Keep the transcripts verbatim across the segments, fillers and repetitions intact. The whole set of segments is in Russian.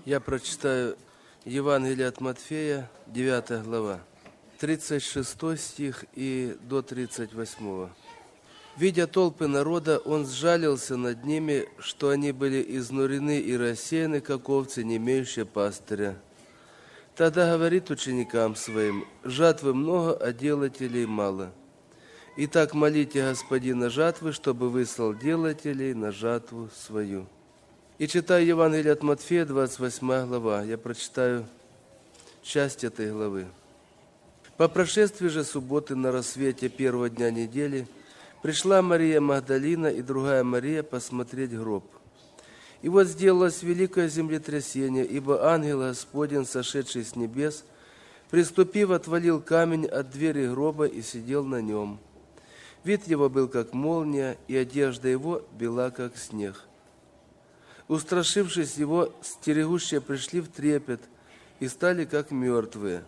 Я прочитаю Евангелие от Матфея, девятая глава, тридцать шестой стих и до тридцать восьмого. «Видя толпы народа, он сжалился над ними, что они были изнурены и рассеяны, как овцы, не имеющие пастыря. Тогда говорит ученикам своим: жатвы много, а делателей мало. Итак, молите Господина жатвы, чтобы выслал делателей на жатву свою». И читаю Евангелие от Матфея, двадцать восьмая глава. Я прочитаю часть этой главы. «По прошествии же субботы на рассвете первого дня недели пришла Мария Магдалина и другая Мария посмотреть гроб. И вот сделалось великое землетрясение, ибо ангел Господень, сошедший с небес, приступив, отвалил камень от двери гроба и сидел на нем. Вид его был, как молния, и одежда его бела, как снег. Устрашившись его, стерегущие пришли в трепет и стали, как мертвые.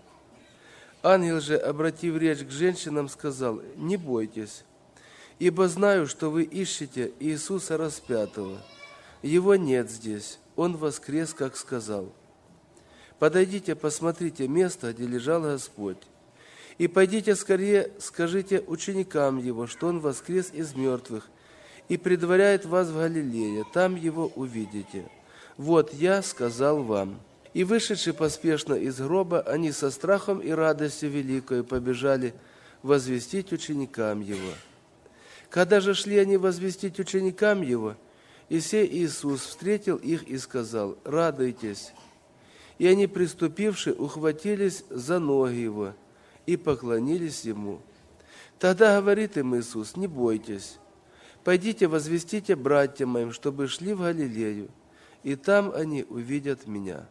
Ангел же, обратив речь к женщинам, сказал: «Не бойтесь, ибо знаю, что вы ищете Иисуса распятого. Его нет здесь, Он воскрес, как сказал. Подойдите, посмотрите место, где лежал Господь. И пойдите скорее, скажите ученикам Его, что Он воскрес из мертвых, и предваряет вас в Галилее, там Его увидите. Вот я сказал вам». И вышедши поспешно из гроба, они со страхом и радостью великою побежали возвестить ученикам Его. Когда же шли они возвестить ученикам Его, и сей Иисус встретил их и сказал: «Радуйтесь». И они, приступивши, ухватились за ноги Его и поклонились Ему. Тогда говорит им Иисус: «Не бойтесь, пойдите возвестите братьям моим, чтобы шли в Галилею, и там они увидят Меня».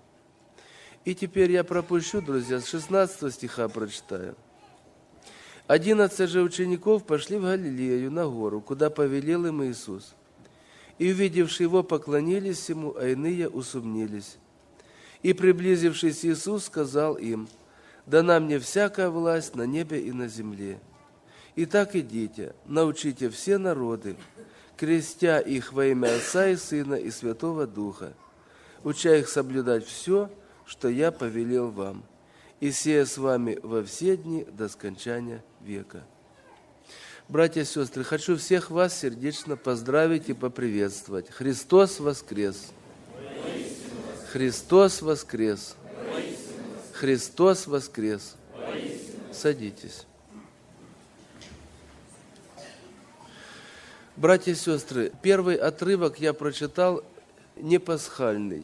И теперь я пропущу, друзья, с шестнадцатого стиха прочитаю. «Одиннадцать же учеников пошли в Галилею на гору, куда повелел им Иисус. И, увидевши Его, поклонились Ему, а иные усомнились. И, приблизившись, Иисус сказал им: дана мне всякая власть на небе и на земле. Итак, идите, научите все народы, крестя их во имя Отца и Сына и Святого Духа, уча их соблюдать все, что я повелел вам, и сея с вами во все дни до скончания века». Братья и сестры, хочу всех вас сердечно поздравить и поприветствовать. Христос воскрес! Христос воскрес! Христос воскрес! Садитесь. Братья и сестры, первый отрывок я прочитал не пасхальный.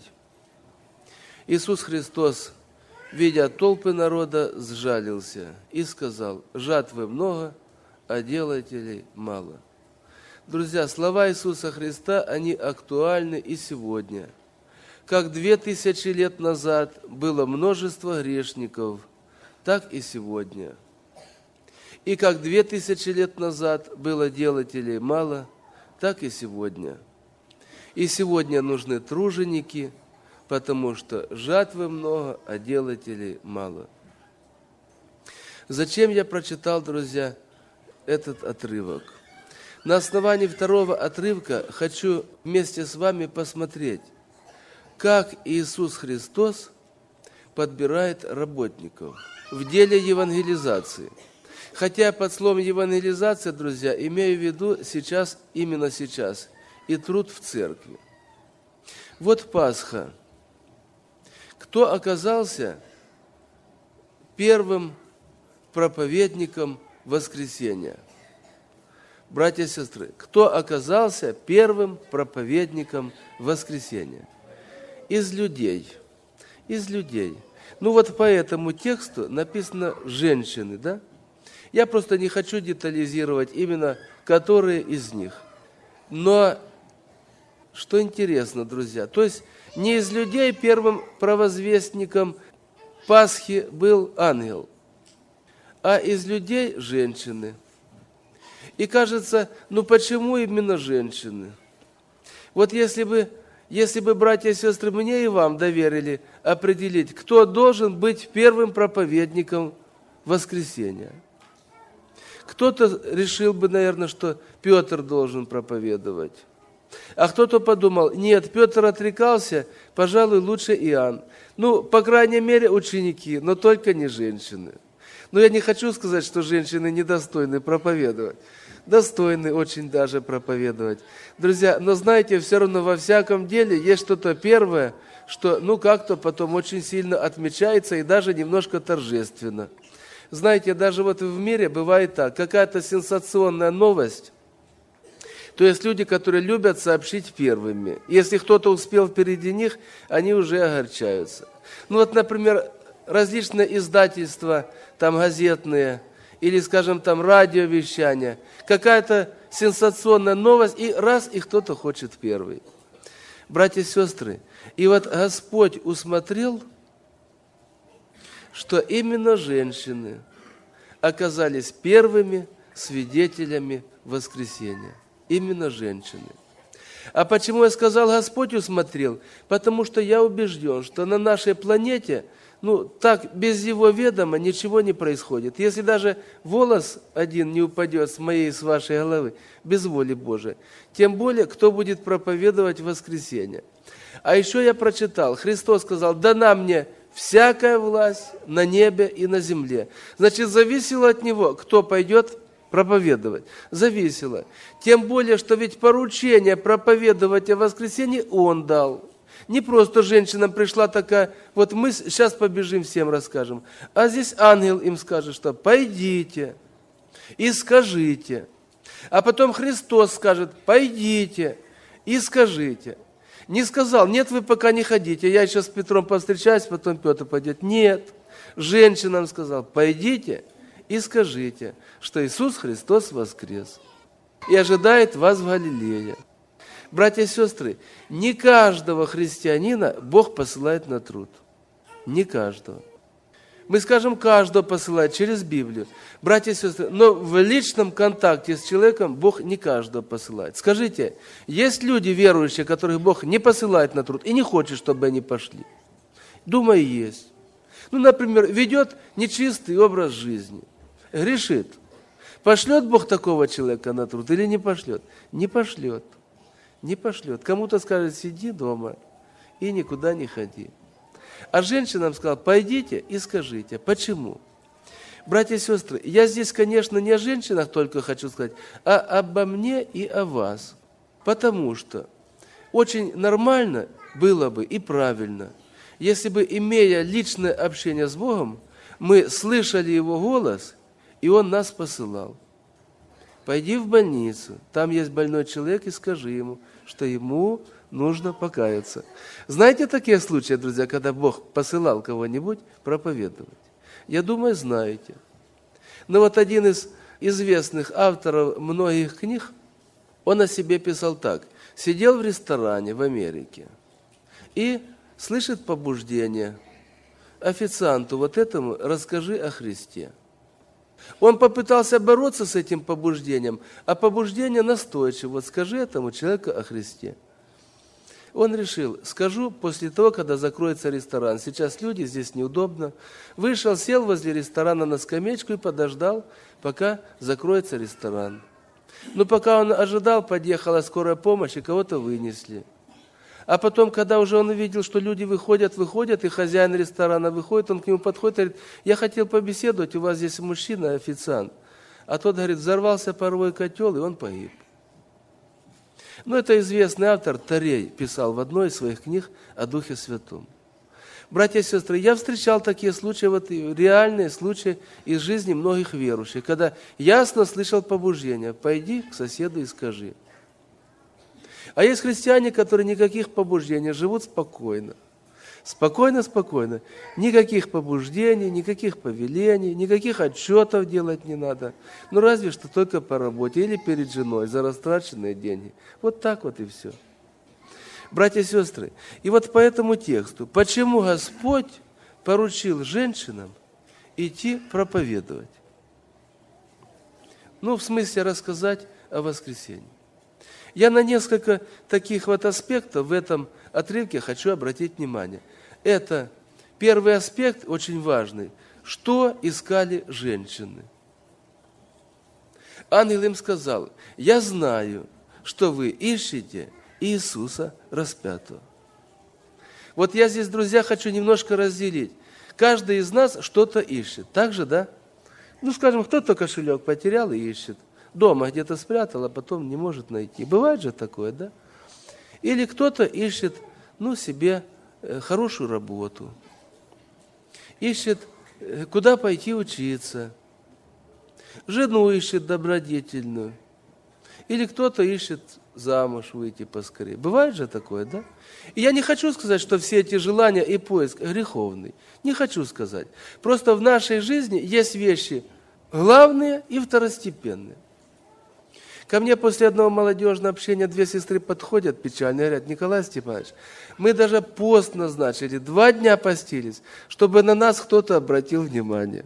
Иисус Христос, видя толпы народа, сжалился и сказал: «Жатвы много, а делателей мало». Друзья, слова Иисуса Христа, они актуальны и сегодня. Как две тысячи лет назад было множество грешников, так и сегодня. И как две тысячи лет назад было делателей мало, так и сегодня. И сегодня нужны труженики, потому что жатвы много, а делателей мало. Зачем я прочитал, друзья, этот отрывок? На основании второго отрывка хочу вместе с вами посмотреть, как Иисус Христос подбирает работников в деле евангелизации. Хотя под словом евангелизация, друзья, имею в виду сейчас, именно сейчас, и труд в церкви. Вот Пасха. Кто оказался первым проповедником воскресения? Братья и сестры, кто оказался первым проповедником воскресения? Из людей. Из людей. Ну вот по этому тексту написано «женщины», да? Я просто не хочу детализировать именно, которые из них. Но что интересно, друзья, то есть не из людей первым провозвестником Пасхи был ангел, а из людей женщины. И кажется, ну почему именно женщины? Вот если бы, если бы, братья и сестры, мне и вам доверили определить, кто должен быть первым проповедником воскресения. Кто-то решил бы, наверное, что Петр должен проповедовать. А кто-то подумал, нет, Петр отрекался, пожалуй, лучше Иоанн. Ну, по крайней мере, ученики, но только не женщины. Но я не хочу сказать, что женщины недостойны проповедовать. Достойны очень даже проповедовать. Друзья, но знаете, все равно во всяком деле есть что-то первое, что, ну, как-то потом очень сильно отмечается и даже немножко торжественно. Знаете, даже вот в мире бывает так, какая-то сенсационная новость, то есть люди, которые любят сообщить первыми. Если кто-то успел впереди них, они уже огорчаются. Ну вот, например, различные издательства, там газетные, или, скажем, там радиовещания, какая-то сенсационная новость, и раз, и кто-то хочет первый. Братья и сестры, и вот Господь усмотрел, что именно женщины оказались первыми свидетелями воскресения. Именно женщины. А почему я сказал, Господь усмотрел? Потому что я убежден, что на нашей планете, ну, так, без Его ведома ничего не происходит. Если даже волос один не упадет с моей и с вашей головы, без воли Божией, тем более, кто будет проповедовать воскресенье. А еще я прочитал, Христос сказал, дана мне всякая власть на небе и на земле. Значит, зависело от Него, кто пойдет проповедовать. Зависело. Тем более, что ведь поручение проповедовать о воскресенье Он дал. Не просто женщинам пришла такая, вот мы сейчас побежим, всем расскажем. А здесь ангел им скажет, что пойдите и скажите. А потом Христос скажет, пойдите и скажите. Не сказал, нет, вы пока не ходите, я еще с Петром повстречаюсь, потом Петр пойдет. Нет, женщинам сказал, пойдите и скажите, что Иисус Христос воскрес и ожидает вас в Галилее. Братья и сестры, не каждого христианина Бог посылает на труд. Не каждого. Мы скажем, каждого посылает через Библию. Братья и сестры, но в личном контакте с человеком Бог не каждого посылает. Скажите, есть люди верующие, которых Бог не посылает на труд и не хочет, чтобы они пошли? Думаю, есть. Ну, например, ведет нечистый образ жизни, грешит. Пошлет Бог такого человека на труд или не пошлет? Не пошлет. Не пошлет. Кому-то скажет, сиди дома и никуда не ходи. А женщинам сказал, пойдите и скажите. Почему? Братья и сестры, я здесь, конечно, не о женщинах только хочу сказать, а обо мне и о вас. Потому что очень нормально было бы и правильно, если бы, имея личное общение с Богом, мы слышали Его голос, и Он нас посылал. Пойди в больницу, там есть больной человек, и скажи ему, что ему нужно покаяться. Знаете такие случаи, друзья, когда Бог посылал кого-нибудь проповедовать? Я думаю, знаете. Но вот один из известных авторов многих книг, он о себе писал так. Сидел в ресторане в Америке и слышит побуждение. Официанту вот этому расскажи о Христе. Он попытался бороться с этим побуждением, а побуждение настойчиво. Вот скажи этому человеку о Христе. Он решил, скажу после того, когда закроется ресторан. Сейчас люди, здесь неудобно. Вышел, сел возле ресторана на скамеечку и подождал, пока закроется ресторан. Но пока он ожидал, подъехала скорая помощь и кого-то вынесли. А потом, когда уже он увидел, что люди выходят, выходят, и хозяин ресторана выходит, он к нему подходит и говорит, я хотел побеседовать, у вас здесь мужчина, официант. А тот говорит, взорвался паровой котел, и он погиб. Ну, это известный автор, Тарей, писал в одной из своих книг о Духе Святом. Братья и сестры, я встречал такие случаи, вот реальные случаи из жизни многих верующих, когда ясно слышал побуждение, пойди к соседу и скажи. А есть христиане, которые никаких побуждений, живут спокойно. Спокойно, спокойно. Никаких побуждений, никаких повелений, никаких отчетов делать не надо. Ну, разве что только по работе или перед женой за растраченные деньги. Вот так вот и все. Братья и сестры, и вот по этому тексту, почему Господь поручил женщинам идти проповедовать? Ну, в смысле рассказать о воскресенье. Я на несколько таких вот аспектов в этом отрывке хочу обратить внимание. Это первый аспект, очень важный. Что искали женщины? Ангел им сказал, я знаю, что вы ищете Иисуса распятого. Вот я здесь, друзья, хочу немножко разделить. Каждый из нас что-то ищет. Так же, да? Ну, скажем, кто-то кошелек потерял и ищет. Дома где-то спрятал, а потом не может найти. Бывает же такое, да? Или кто-то ищет, ну, себе хорошую работу. Ищет, куда пойти учиться. Жену ищет добродетельную. Или кто-то ищет замуж выйти поскорее. Бывает же такое, да? И я не хочу сказать, что все эти желания и поиск греховный. Не хочу сказать. Просто в нашей жизни есть вещи главные и второстепенные. Ко мне после одного молодежного общения две сестры подходят печально и говорят: Николай Степанович, мы даже пост назначили, два дня постились, чтобы на нас кто-то обратил внимание.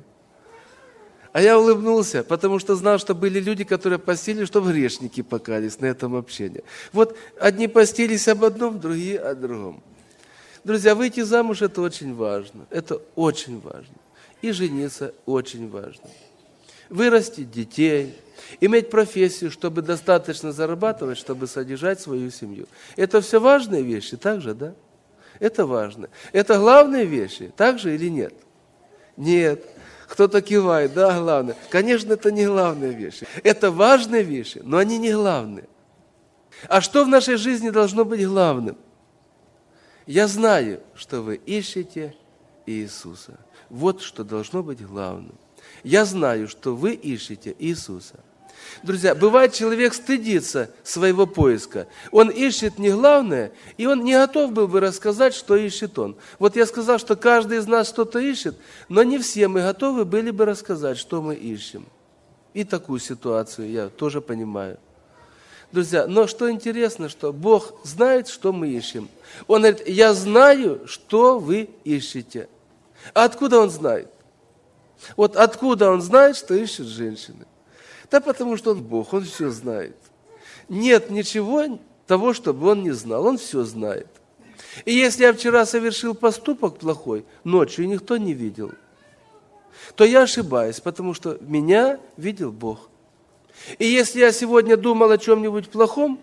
А я улыбнулся, потому что знал, что были люди, которые постились, чтобы грешники покались на этом общении. Вот одни постились об одном, другие о другом. Друзья, выйти замуж – это очень важно. Это очень важно. И жениться очень важно. Вырастить детей, иметь профессию, чтобы достаточно зарабатывать, чтобы содержать свою семью. Это все важные вещи, так же, да? Это важно. Это главные вещи, так же или нет? Нет. Кто-то кивает, да, главное. Конечно, это не главные вещи. Это важные вещи, но они не главные. А что в нашей жизни должно быть главным? Я знаю, что вы ищете Иисуса. Вот что должно быть главным. Я знаю, что вы ищете Иисуса. Друзья, бывает, человек стыдится своего поиска. Он ищет не главное, и он не готов был бы рассказать, что ищет он. Вот я сказал, что каждый из нас что-то ищет, но не все мы готовы были бы рассказать, что мы ищем. И такую ситуацию я тоже понимаю. Друзья, но что интересно, что Бог знает, что мы ищем. Он говорит: я знаю, что вы ищете. А откуда Он знает? Вот откуда Он знает, что ищут женщины? Да потому что Он Бог, Он все знает. Нет ничего того, чтобы Он не знал, Он все знает. И если я вчера совершил поступок плохой, ночью никто не видел, то я ошибаюсь, потому что меня видел Бог. И если я сегодня думал о чем-нибудь плохом,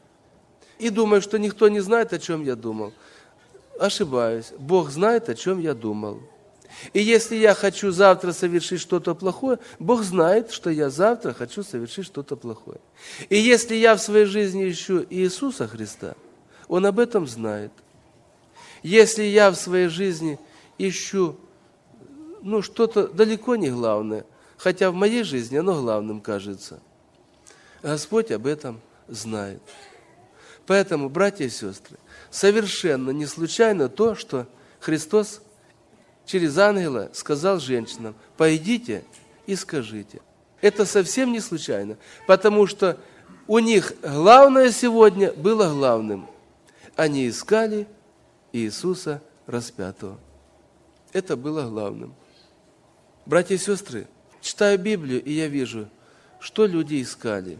и думаю, что никто не знает, о чем я думал, ошибаюсь. Бог знает, о чем я думал. И если я хочу завтра совершить что-то плохое, Бог знает, что я завтра хочу совершить что-то плохое. И если я в своей жизни ищу Иисуса Христа, Он об этом знает. Если я в своей жизни ищу, ну, что-то далеко не главное, хотя в моей жизни оно главным кажется, Господь об этом знает. Поэтому, братья и сестры, совершенно не случайно то, что Христос через ангела сказал женщинам: пойдите и скажите. Это совсем не случайно, потому что у них главное сегодня было главным. Они искали Иисуса распятого. Это было главным. Братья и сестры, читаю Библию, и я вижу, что люди искали.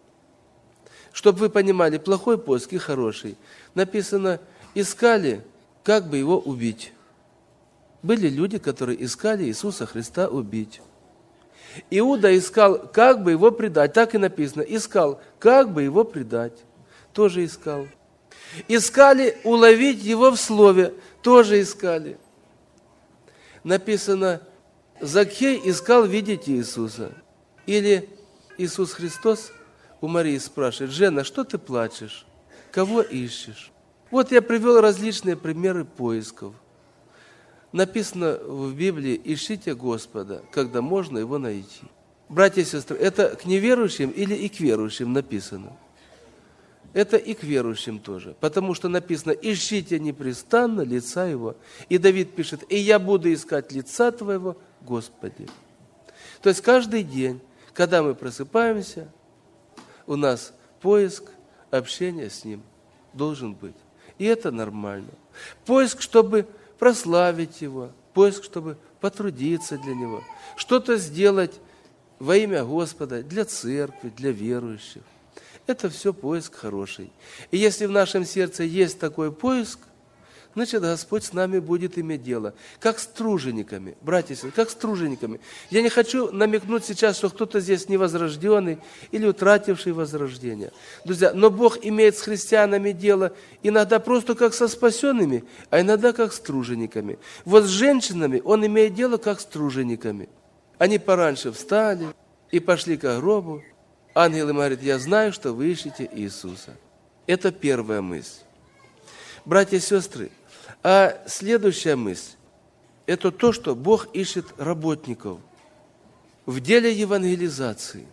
Чтобы вы понимали, плохой поиск и хороший. Написано: искали, как бы его убить. Были люди, которые искали Иисуса Христа убить. Иуда искал, как бы его предать. Так и написано. Искал, как бы его предать. Тоже искал. Искали уловить его в слове. Тоже искали. Написано: Закхей искал видеть Иисуса. Или Иисус Христос у Марии спрашивает: Жена, что ты плачешь? Кого ищешь? Вот я привел различные примеры поисков. Написано в Библии: ищите Господа, когда можно Его найти. Братья и сестры, это к неверующим или и к верующим написано? Это и к верующим тоже. Потому что написано: ищите непрестанно лица Его. И Давид пишет: и я буду искать лица Твоего, Господи. То есть каждый день, когда мы просыпаемся, у нас поиск, общение с Ним должен быть. И это нормально. Поиск, чтобы прославить Его, поиск, чтобы потрудиться для Него, что-то сделать во имя Господа, для церкви, для верующих. Это все поиск хороший. И если в нашем сердце есть такой поиск, значит, Господь с нами будет иметь дело. Как с тружениками, братья и сестры, как с тружениками. Я не хочу намекнуть сейчас, что кто-то здесь невозрожденный или утративший возрождение. Друзья, но Бог имеет с христианами дело иногда просто как со спасенными, а иногда как с тружениками. Вот с женщинами Он имеет дело как с тружениками. Они пораньше встали и пошли к гробу. Ангел им говорит: я знаю, что вы ищете Иисуса. Это первая мысль. Братья и сестры, а следующая мысль – это то, что Бог ищет работников в деле евангелизации.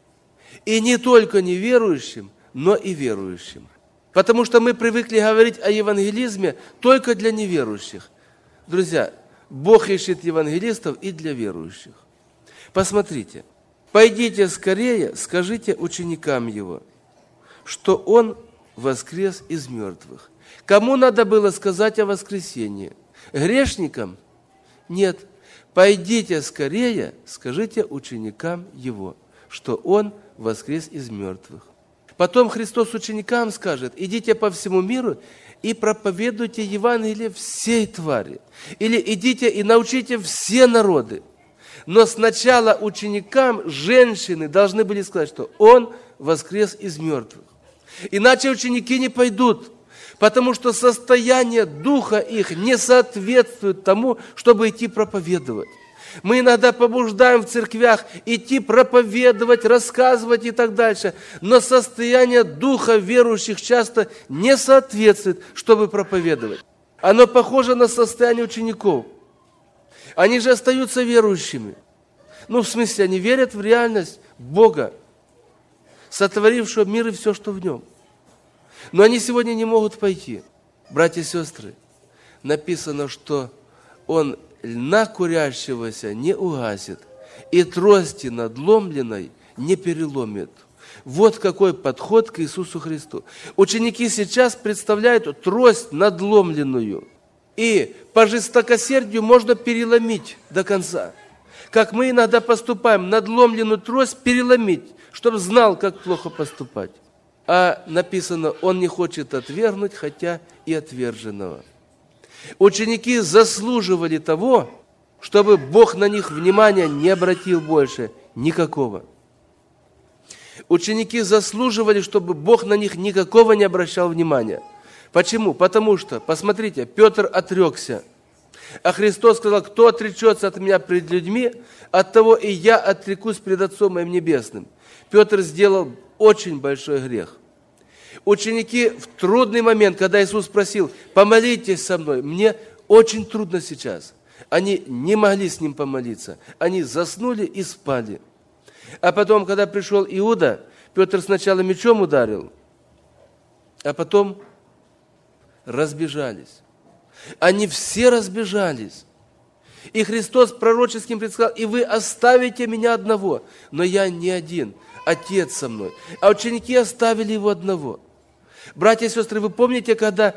И не только неверующим, но и верующим. Потому что мы привыкли говорить о евангелизме только для неверующих. Друзья, Бог ищет евангелистов и для верующих. Посмотрите. «Пойдите скорее, скажите ученикам Его, что Он воскрес из мертвых». Кому надо было сказать о воскресении? Грешникам? Нет. «Пойдите скорее, скажите ученикам Его, что Он воскрес из мертвых». Потом Христос ученикам скажет: идите по всему миру и проповедуйте Евангелие всей твари. Или идите и научите все народы. Но сначала ученикам, женщины, должны были сказать, что Он воскрес из мертвых. Иначе ученики не пойдут, потому что состояние духа их не соответствует тому, чтобы идти проповедовать. Мы иногда побуждаем в церквях идти проповедовать, рассказывать и так дальше, но состояние духа верующих часто не соответствует, чтобы проповедовать. Оно похоже на состояние учеников. Они же остаются верующими. Ну, в смысле, они верят в реальность Бога, сотворившего мир и все, что в нем. Но они сегодня не могут пойти. Братья и сестры, написано, что Он льна курящегося не угасит, и трости надломленной не переломит. Вот какой подход к Иисусу Христу. Ученики сейчас представляют трость надломленную. И по жестокосердию можно переломить до конца. Как мы иногда поступаем, надломленную трость переломить, чтобы знал, как плохо поступать. А написано, Он не хочет отвергнуть, хотя и отверженного. Ученики заслуживали того, чтобы Бог на них внимания не обратил больше никакого. Ученики заслуживали, чтобы Бог на них никакого не обращал внимания. Почему? Потому что, посмотрите, Петр отрекся. А Христос сказал: кто отречется от меня пред людьми, от того и я отрекусь пред Отцом моим Небесным. Петр сделал очень большой грех. Ученики в трудный момент, когда Иисус спросил: помолитесь со мной, мне очень трудно сейчас. Они не могли с Ним помолиться. Они заснули и спали. А потом, когда пришел Иуда, Петр сначала мечом ударил, а потом разбежались. Они все разбежались. И Христос пророческим предсказал: и вы оставите меня одного, но я не один, Отец со мной. А ученики оставили Его одного. Братья и сестры, вы помните, когда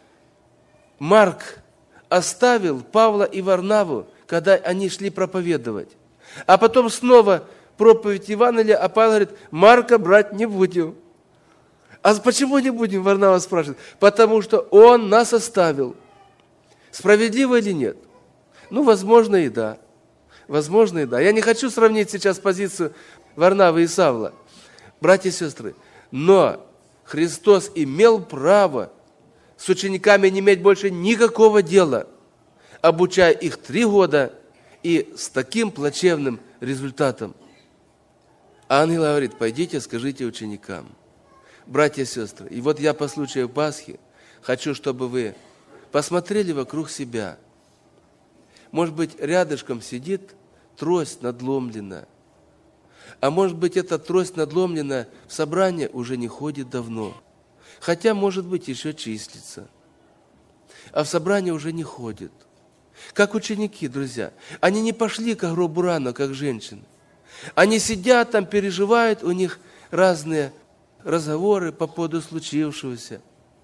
Марк оставил Павла и Варнаву, когда они шли проповедовать? А потом снова проповедь Евангелия, а Павел говорит: Марка брать не будем. А почему не будем, Варнава спрашивает? Потому что он нас оставил. Справедливо или нет? Ну, возможно, и да. Возможно, и да. Я не хочу сравнить сейчас позицию Варнавы и Савла, братья и сестры. Но Христос имел право с учениками не иметь больше никакого дела, обучая их три года и с таким плачевным результатом. Ангел говорит: пойдите, скажите ученикам. Братья и сестры, и вот я по случаю Пасхи хочу, чтобы вы посмотрели вокруг себя. Может быть, рядышком сидит трость надломленная. А может быть, эта трость надломленная в собрание уже не ходит давно. Хотя, может быть, еще числится. А в собрание уже не ходит. Как ученики, друзья. Они не пошли к гробу рано, как женщины. Они сидят там, переживают, у них разные разговоры по поводу случившегося.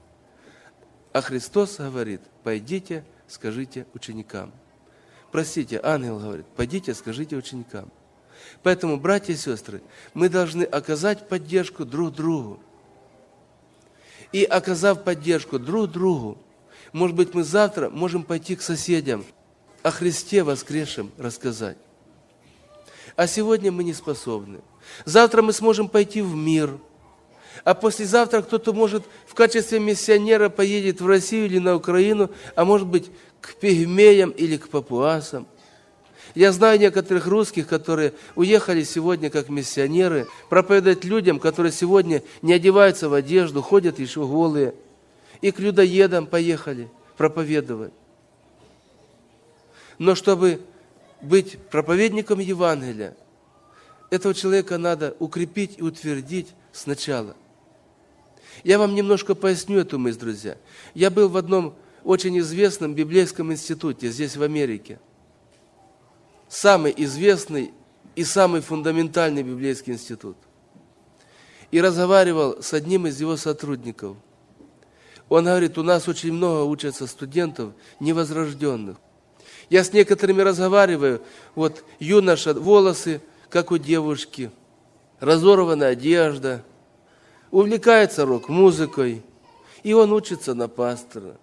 А Христос говорит: пойдите, скажите ученикам. Простите, ангел говорит: пойдите, скажите ученикам. Поэтому, братья и сестры, мы должны оказать поддержку друг другу. И оказав поддержку друг другу, Может быть, мы завтра можем пойти к соседям, о Христе воскресшем рассказать. А сегодня мы не способны. Завтра мы сможем пойти в мир. А послезавтра кто-то может в качестве миссионера поедет в Россию или на Украину, а может быть к пигмеям или к папуасам. Я знаю некоторых русских, которые уехали сегодня как миссионеры, проповедовать людям, которые сегодня не одеваются в одежду, ходят еще голые. И к людоедам поехали проповедовать. Но чтобы быть проповедником Евангелия, этого человека надо укрепить и утвердить сначала. Я вам немножко поясню эту мысль, друзья. Я был в одном очень известном библейском институте здесь, в Америке. Самый известный и самый фундаментальный библейский институт. И разговаривал с одним из его сотрудников. Он говорит, у нас очень много учатся студентов невозрожденных. Я с некоторыми разговариваю, вот юноша, волосы, как у девушки, разорванная одежда, увлекается рок-музыкой, и он учится на пастора.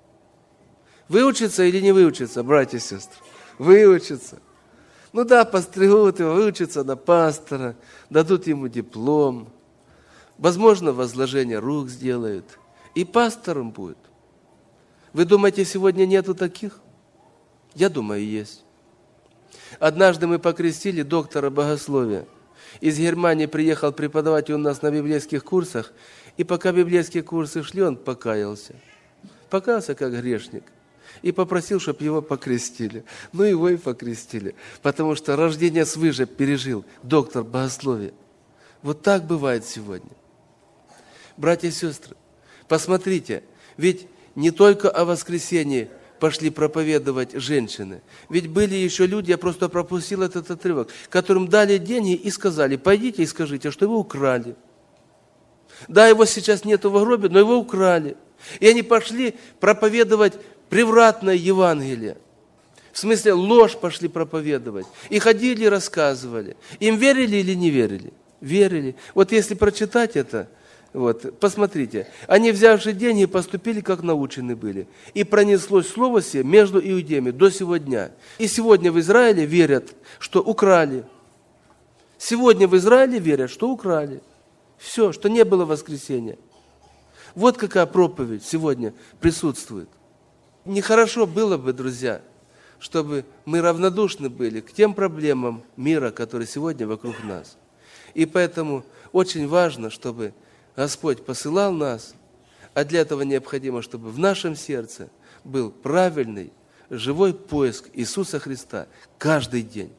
Выучится или не выучится, братья и сестры? Выучится. Ну да, постригут его, выучится на пастора, дадут ему диплом, возможно, возложение рук сделают, и пастором будет. Вы думаете, сегодня нету таких? Я думаю, есть. Однажды мы покрестили доктора богословия. Из Германии приехал преподавать у нас на библейских курсах, и пока библейские курсы шли, он покаялся. Покаялся как грешник. И попросил, чтобы его покрестили. Ну, его и покрестили. Потому что рождение свыше пережил доктор богословия. Вот так бывает сегодня. Братья и сестры, посмотрите, ведь не только о воскресении пошли проповедовать женщины. Ведь были еще люди, я просто пропустил этот отрывок, которым дали деньги и сказали, пойдите и скажите, что его украли. Да, его сейчас нету в гробе, но его украли. И они пошли проповедовать превратное Евангелие. В смысле, ложь пошли проповедовать. И ходили, и рассказывали. Им верили или не верили? Верили. Вот если прочитать это, вот, посмотрите. Они, взявши деньги, поступили, как научены были. И пронеслось слово сие между иудеями до сего дня. И сегодня в Израиле верят, что украли. Сегодня в Израиле верят, что украли. Все, что не было воскресения. Вот какая проповедь сегодня присутствует. Нехорошо было бы, друзья, чтобы мы равнодушны были к тем проблемам мира, которые сегодня вокруг нас. И поэтому очень важно, чтобы Господь посылал нас, а для этого необходимо, чтобы в нашем сердце был правильный, живой поиск Иисуса Христа каждый день.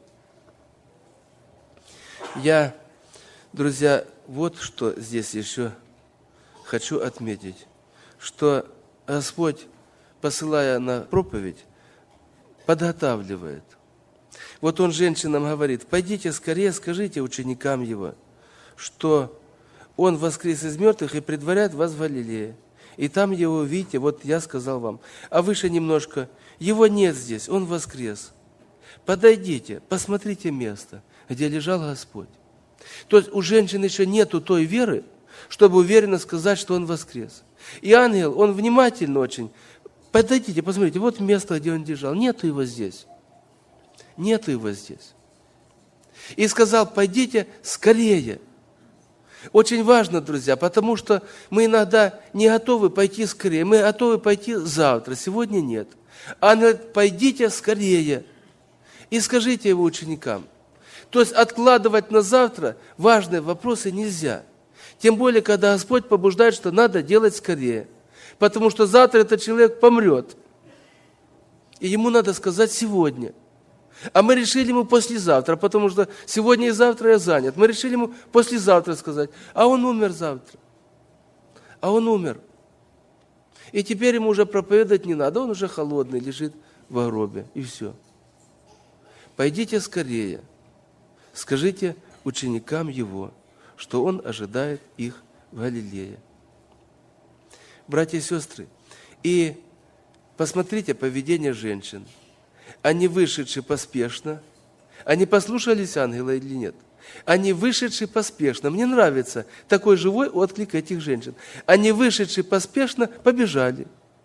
Я, друзья, вот что здесь еще хочу отметить, что Господь, посылая на проповедь, подготавливает. Вот Он женщинам говорит, пойдите скорее, скажите ученикам Его, что Он воскрес из мертвых и предваряет вас в Галилее. И там Его увидите, вот я сказал вам. А выше немножко, Его нет здесь, Он воскрес. Подойдите, посмотрите место, где лежал Господь. То есть у женщин еще нету той веры, чтобы уверенно сказать, что Он воскрес. И ангел, он внимательно очень, подойдите, посмотрите, вот место, где Он лежал, нету Его здесь. Нету Его здесь. И сказал, пойдите скорее. Очень важно, друзья, потому что мы иногда не готовы пойти скорее, мы готовы пойти завтра, сегодня нет. Ангел говорит, пойдите скорее и скажите Его ученикам. То есть откладывать на завтра важные вопросы нельзя. Тем более, когда Господь побуждает, что надо делать скорее. Потому что завтра этот человек помрет. И ему надо сказать сегодня. А мы решили ему послезавтра, потому что сегодня и завтра я занят. Мы решили ему послезавтра сказать, а он умер завтра. А он умер. И теперь ему уже проповедовать не надо, он уже холодный, лежит в гробе. И все. Пойдите скорее, скажите ученикам Его, что Он ожидает их в Галилее. Братья и сестры, и посмотрите поведение женщин. Они вышедшие поспешно, они послушались ангела или нет? Они вышедшие поспешно. Мне нравится такой живой отклик этих женщин. Они вышедшие поспешно побежали.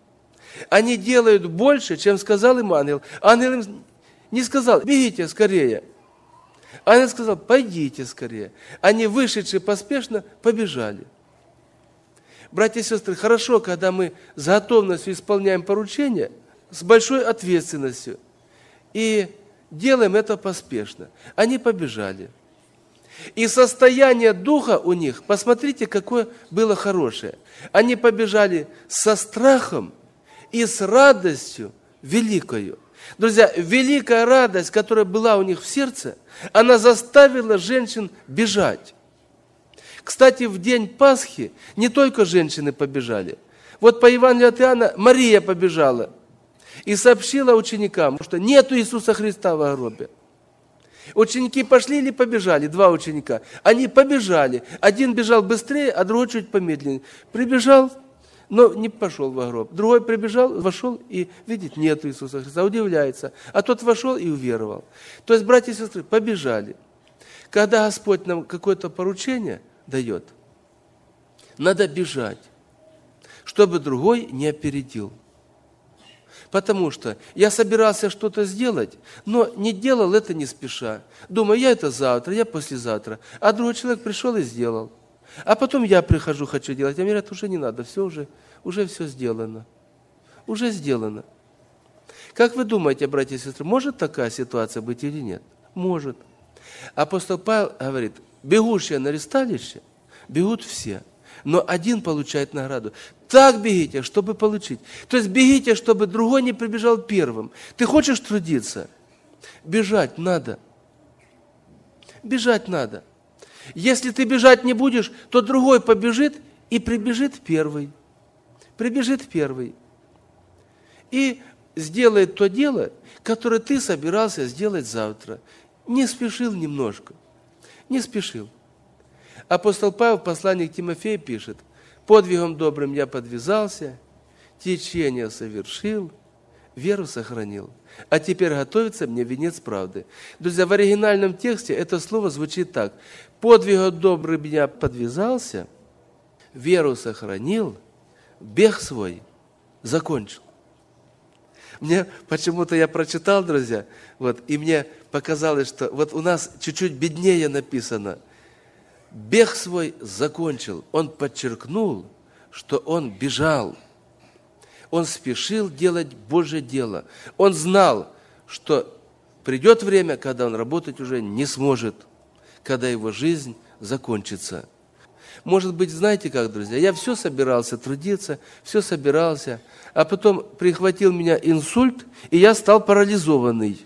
Они делают больше, чем сказал им ангел. Ангел им не сказал: бегите скорее. Ангел сказал: пойдите скорее. Они, вышедшие поспешно, побежали. Братья и сестры, хорошо, когда мы с готовностью исполняем поручения, с большой ответственностью, и делаем это поспешно. Они побежали. И состояние духа у них, посмотрите, какое было хорошее. Они побежали со страхом и с радостью великою. Друзья, великая радость, которая была у них в сердце, она заставила женщин бежать. Кстати, в день Пасхи не только женщины побежали. Вот по Евангелию от Иоанна Мария побежала и сообщила ученикам, что нету Иисуса Христа в гробе. Ученики пошли или побежали? Два ученика. Они побежали. Один бежал быстрее, а другой чуть помедленнее. Прибежал, но не пошел в гроб. Другой прибежал, вошел и видит, нет Иисуса Христа. Удивляется. А тот вошел и уверовал. То есть, братья и сестры, побежали. Когда Господь нам какое-то поручение дает, надо бежать, чтобы другой не опередил. Потому что я собирался что-то сделать, но не делал это не спеша. Думаю, я это завтра, я послезавтра. А другой человек пришел и сделал. А потом я прихожу, хочу делать. А мне говорят, уже не надо, все уже, уже все сделано. Уже сделано. Как вы думаете, братья и сестры, может такая ситуация быть или нет? Может. Апостол Павел говорит: бегущие на ресталище бегут все, но один получает награду. Так бегите, чтобы получить. То есть бегите, чтобы другой не прибежал первым. Ты хочешь трудиться? Бежать надо. Бежать надо. Если ты бежать не будешь, то другой побежит и прибежит первый. Прибежит первый. И сделает то дело, которое ты собирался сделать завтра. Не спешил немножко. Не спешил. Апостол Павел в послании к Тимофею пишет: подвигом добрым я подвязался, течение совершил, веру сохранил. А теперь готовится мне венец правды. Друзья, в оригинальном тексте это слово звучит так: подвигом добрым я подвязался, веру сохранил, бег свой закончил. Мне почему-то я прочитал, друзья, вот, и мне показалось, что вот у нас чуть-чуть беднее написано: бег свой закончил. Он подчеркнул, что он бежал. Он спешил делать Божье дело. Он знал, что придет время, когда он работать уже не сможет, когда его жизнь закончится. Может быть, знаете как, друзья, я все собирался трудиться, все собирался, а потом прихватил меня инсульт, и я стал парализованный.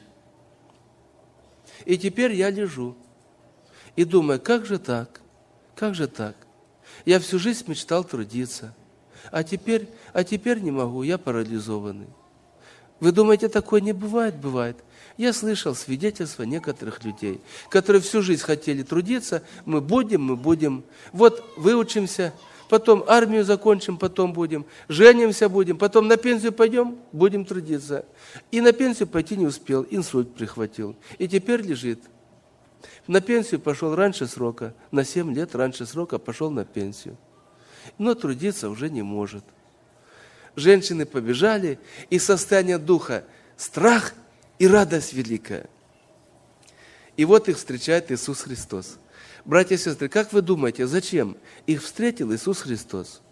И теперь я лежу и думаю, как же так, как же так? Я всю жизнь мечтал трудиться, а теперь, а теперь не могу, я парализованный. Вы думаете, такое не бывает? Бывает. Я слышал свидетельства некоторых людей, которые всю жизнь хотели трудиться, мы будем, мы будем. Вот выучимся, потом армию закончим, потом будем, женимся будем, потом на пенсию пойдем, будем трудиться. И на пенсию пойти не успел, инсульт прихватил, и теперь лежит. На пенсию пошел раньше срока, на семь лет раньше срока пошел на пенсию. Но трудиться уже не может. Женщины побежали, и состояние духа страх и радость великая. И вот их встречает Иисус Христос. Братья и сестры, как вы думаете, зачем их встретил Иисус Христос?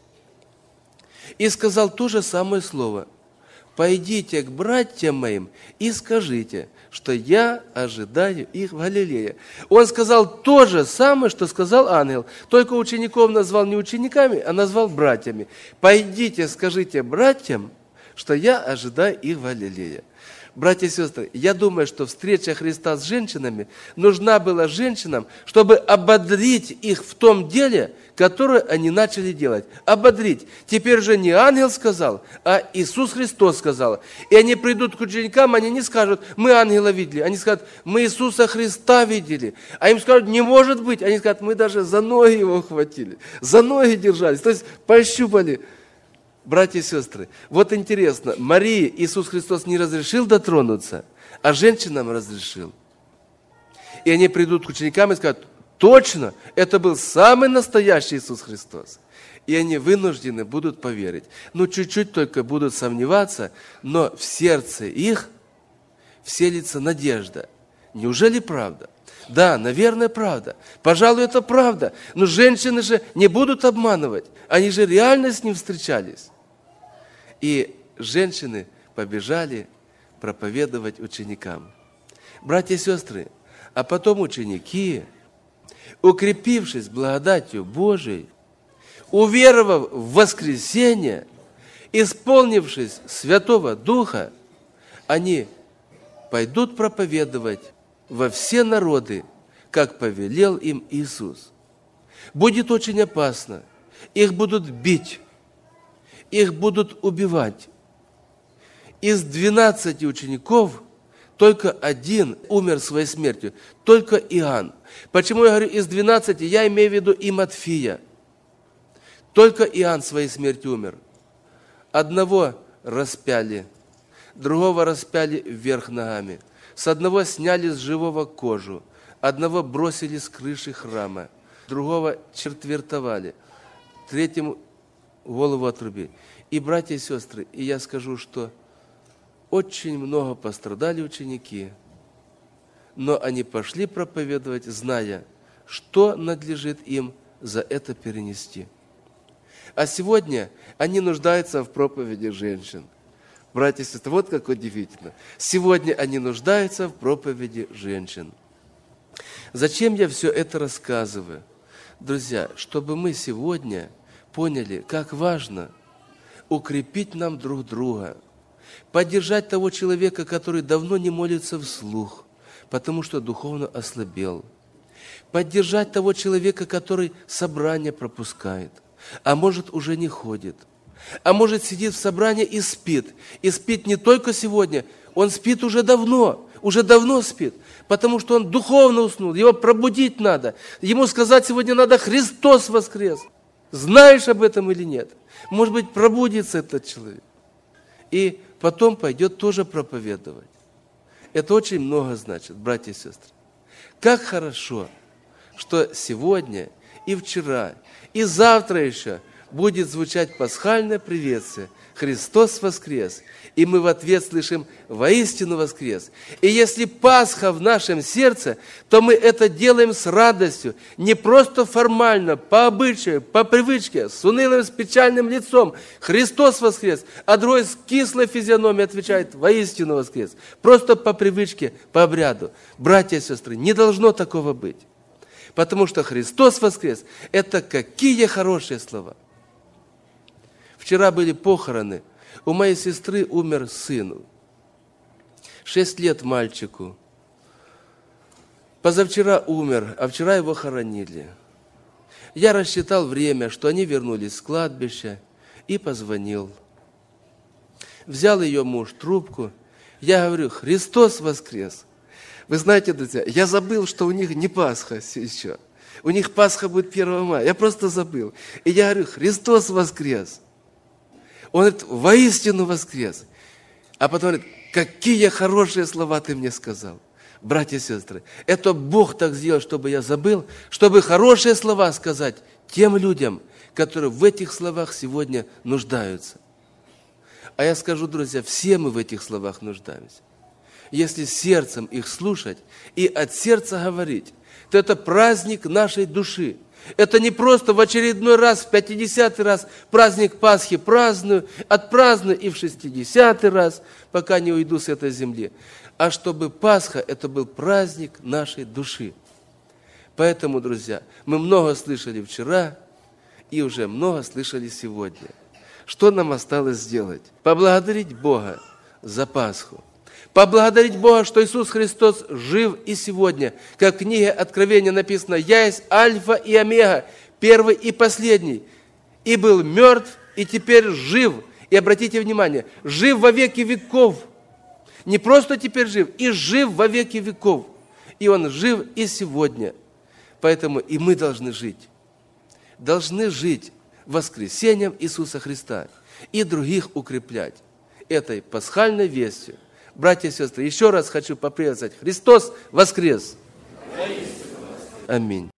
И сказал то же самое слово: пойдите к братьям моим и скажите, что я ожидаю их в Галилее. Он сказал то же самое, что сказал ангел, только учеников назвал не учениками, а назвал братьями. Пойдите, скажите братьям, что я ожидаю их в Галилее. Братья и сестры, я думаю, что встреча Христа с женщинами нужна была женщинам, чтобы ободрить их в том деле, которое они начали делать. Ободрить. Теперь же не ангел сказал, а Иисус Христос сказал. И они придут к ученикам, они не скажут: мы ангела видели. Они скажут: мы Иисуса Христа видели. А им скажут: не может быть. Они скажут: мы даже за ноги его хватили, за ноги держались, то есть пощупали. Братья и сестры, вот интересно, Марии Иисус Христос не разрешил дотронуться, а женщинам разрешил. И они придут к ученикам и скажут: точно, это был самый настоящий Иисус Христос. и они вынуждены будут поверить. Ну, чуть-чуть только будут сомневаться, но в сердце их вселится надежда. Неужели правда? Да, наверное, правда. Пожалуй, это правда. Но женщины же не будут обманывать. Они же реально с ним встречались. И женщины побежали проповедовать ученикам. Братья и сестры, а потом ученики, укрепившись благодатью Божией, уверовав в воскресение, исполнившись Святого Духа, они пойдут проповедовать во все народы, как повелел им Иисус. Будет очень опасно. Их будут бить, их будут убивать. Из двенадцати учеников только один умер своей смертью, только Иоанн. Почему я говорю из двенадцати? Я имею в виду и Матфия. Только Иоанн своей смертью умер. Одного распяли, другого распяли вверх ногами. С одного сняли с живого кожу, одного бросили с крыши храма, другого четвертовали, третьему голову отрубили. И, братья и сестры, и я скажу, что очень много пострадали ученики, но они пошли проповедовать, зная, что надлежит им за это перенести. А сегодня они нуждаются в проповеди женщин. Братья и сестры, вот как удивительно. Сегодня они нуждаются в проповеди женщин. Зачем я все это рассказываю? Друзья, чтобы мы сегодня поняли, как важно укрепить нам друг друга, поддержать того человека, который давно не молится вслух, потому что духовно ослабел, поддержать того человека, который собрание пропускает, а может уже не ходит, а может сидит в собрании и спит. И спит не только сегодня, он спит уже давно, уже давно спит, потому что он духовно уснул, его пробудить надо. Ему сказать сегодня надо: Христос воскрес. Знаешь об этом или нет? Может быть, пробудится этот человек. И потом пойдет тоже проповедовать. Это очень много значит, братья и сестры. Как хорошо, что сегодня и вчера, и завтра еще будет звучать пасхальное приветствие: Христос воскрес! И мы в ответ слышим: воистину воскрес! И если Пасха в нашем сердце, то мы это делаем с радостью, не просто формально, по обычаю, по привычке, с унылым, с печальным лицом: Христос воскрес! А другой с кислой физиономией отвечает: воистину воскрес! Просто по привычке, по обряду. Братья и сестры, не должно такого быть. Потому что Христос воскрес – это какие хорошие слова. Вчера были похороны. У моей сестры умер сын. Шесть лет мальчику. Позавчера умер, а вчера его хоронили. Я рассчитал время, что они вернулись с кладбища, и позвонил. Взял ее муж трубку. Я говорю: Христос воскрес! Вы знаете, друзья, я забыл, что у них не Пасха еще. У них Пасха будет первого мая. Я просто забыл. И я говорю: Христос воскрес! Он говорит: воистину воскрес. А потом говорит: какие хорошие слова ты мне сказал. Братья и сестры, это Бог так сделал, чтобы я забыл, чтобы хорошие слова сказать тем людям, которые в этих словах сегодня нуждаются. А я скажу, друзья, все мы в этих словах нуждаемся. Если сердцем их слушать и от сердца говорить, то это праздник нашей души. Это не просто в очередной раз, в пятидесятый раз праздник Пасхи праздную, отпраздную и в шестидесятый раз, пока не уйду с этой земли. А чтобы Пасха – это был праздник нашей души. Поэтому, друзья, мы много слышали вчера и уже много слышали сегодня. Что нам осталось сделать? Поблагодарить Бога за Пасху. Поблагодарить Бога, что Иисус Христос жив и сегодня. Как в книге Откровения написано: «Я есть Альфа и Омега, первый и последний, и был мертв, и теперь жив». И обратите внимание, жив во веки веков. Не просто теперь жив, и жив во веки веков. И Он жив и сегодня. Поэтому и мы должны жить. Должны жить воскресением Иисуса Христа и других укреплять этой пасхальной вестью. Братья и сестры, еще раз хочу поприветствовать: Христос воскрес! Аминь.